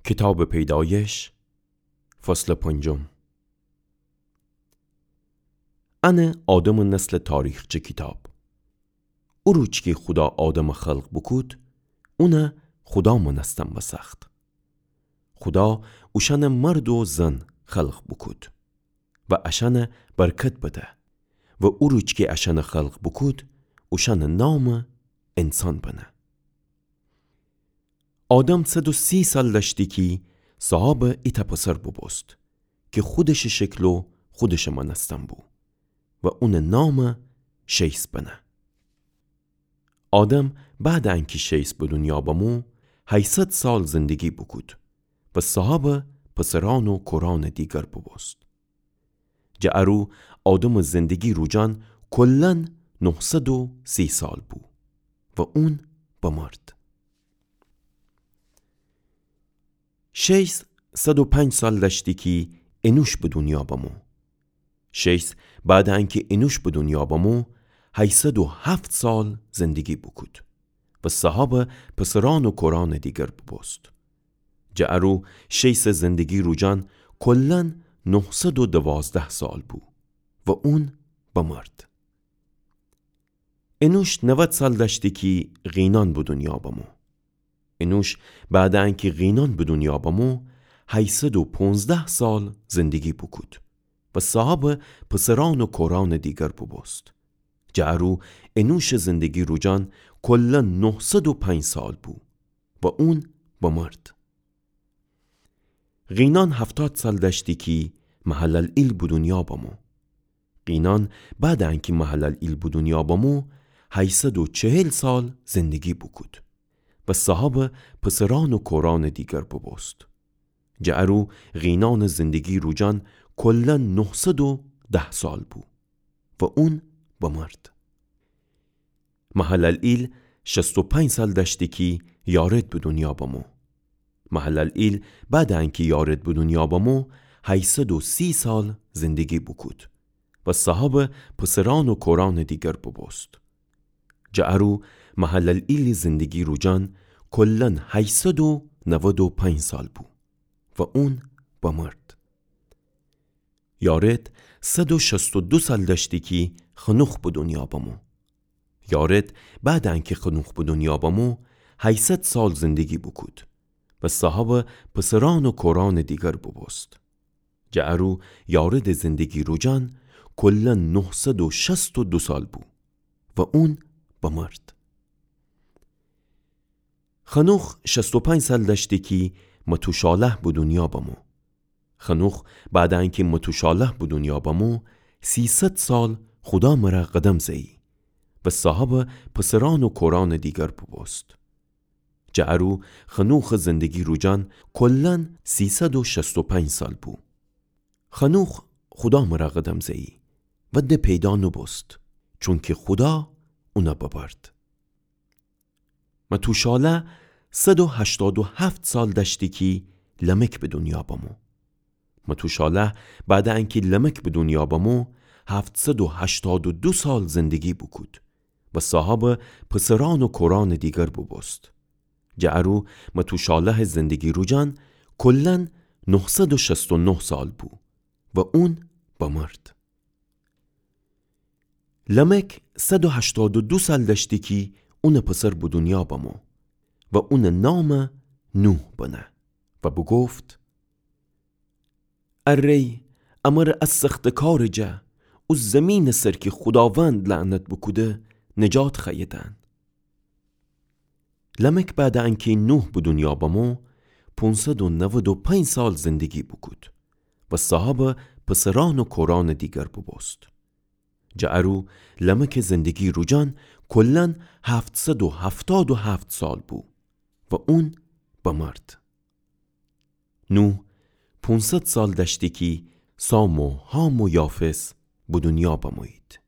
کتاب پیدایش فصل 5. انا آدم نسل تاریخچه کتاب. او روچ که خدا آدم خلق بکود، اونه خدا منستم و سخت. خدا اوشن مرد و زن خلق بکود و اشن برکت بده و او روچ که اشن خلق بکود، اوشن نام انسان بنه. آدم 130 سال داشتی که صاحب ایتا پسر ببست که خودش شکل و خودش منستم بو و اون نام شیس بنه. آدم بعد انکی شیس به دنیا بمو 800 سال زندگی بکود و صاحب پسران و کران دیگر ببست. جعرو آدم زندگی رو جان کلن 930 سال بو و اون بمرد. شیس 105 سال داشتی که انوش به دنیا بمو. شیس بعد انکه انوش به دنیا بمو 807 سال زندگی بکود و صاحب پسران و کران دیگر ببست. جعرو شیس زندگی رو جان کلن 912 سال بو و اون بمرد. انوش 90 سال داشتی که غینان به دنیا بمو. انوش بعد انکه غینان به دنیا بمو 815 سال زندگی بکود و صاحب پسران و کران دیگر ببست. جعرو انوش زندگی رو جان کلن 905 سال بو و اون بمرد. غینان 70 سال داشتی که محلل ایل به دنیا بمو. غینان بعد انکه محلل ایل به دنیا بمو 840 سال زندگی بکود و صاحب پسران و کران دیگر ببست. جعرو غینان زندگی رو جان کلن 910 سال بو و اون بمرد. محلل ایل 65 سال داشتی که یارد به دنیا بمو. محلل ایل بعد انکه یارد به دنیا بمو 830 سال زندگی بکود و صاحب پسران و کران دیگر ببست. جعرو محلل ایل زندگی رو جان کلن 895 سال بو و اون بمرد. یارد 162 سال داشتی که خنوخ به دنیا بمو. یارد بعد انکه خنوخ به دنیا بمو 800 سال زندگی بکود و صاحب پسران و کران دیگر ببست. جعرو یارد زندگی رو جان کلن 962 سال بو و اون بمرد. خنوخ 65 سال داشتی که متوشاله به دنیا بمو. خنوخ بعد انکه متوشاله به دنیا بمو 300 سال خدا مرا قدم زئی و صاحب پسران و کران دیگر ببست. جعرو خنوخ زندگی رو جان کلن 365 سال بو. خنوخ خدا مرا قدم زئی و ده پیدا نبست چون که خدا اونا ببرد. متوشاله 187 سال داشتی که لمک به دنیا بمو. متوشاله بعد انکه لمک به دنیا بمو 782 سال زندگی بکود و صاحب پسران و کران دیگر ببست. جعرو متوشاله زندگی رو جان کلن 969 سال بو و اون بمرد. لمک 182 سال داشتی که اون پسر به دنیا بمو و اون نام نوح بنه و بگفت اری امر از سخت کار جه او زمین سر که خداوند لعنت بکوده نجات خیدن. لمک بعد انکه نوح به دنیا بمو 595 سال زندگی بکود و صاحب پسران و کران دیگر ببست. جعرو لمک زندگی رو جان کلن 777 سال بو و اون بمرد. نوح 500 سال داشتی که سام و حام و یافس به دنیا بموید.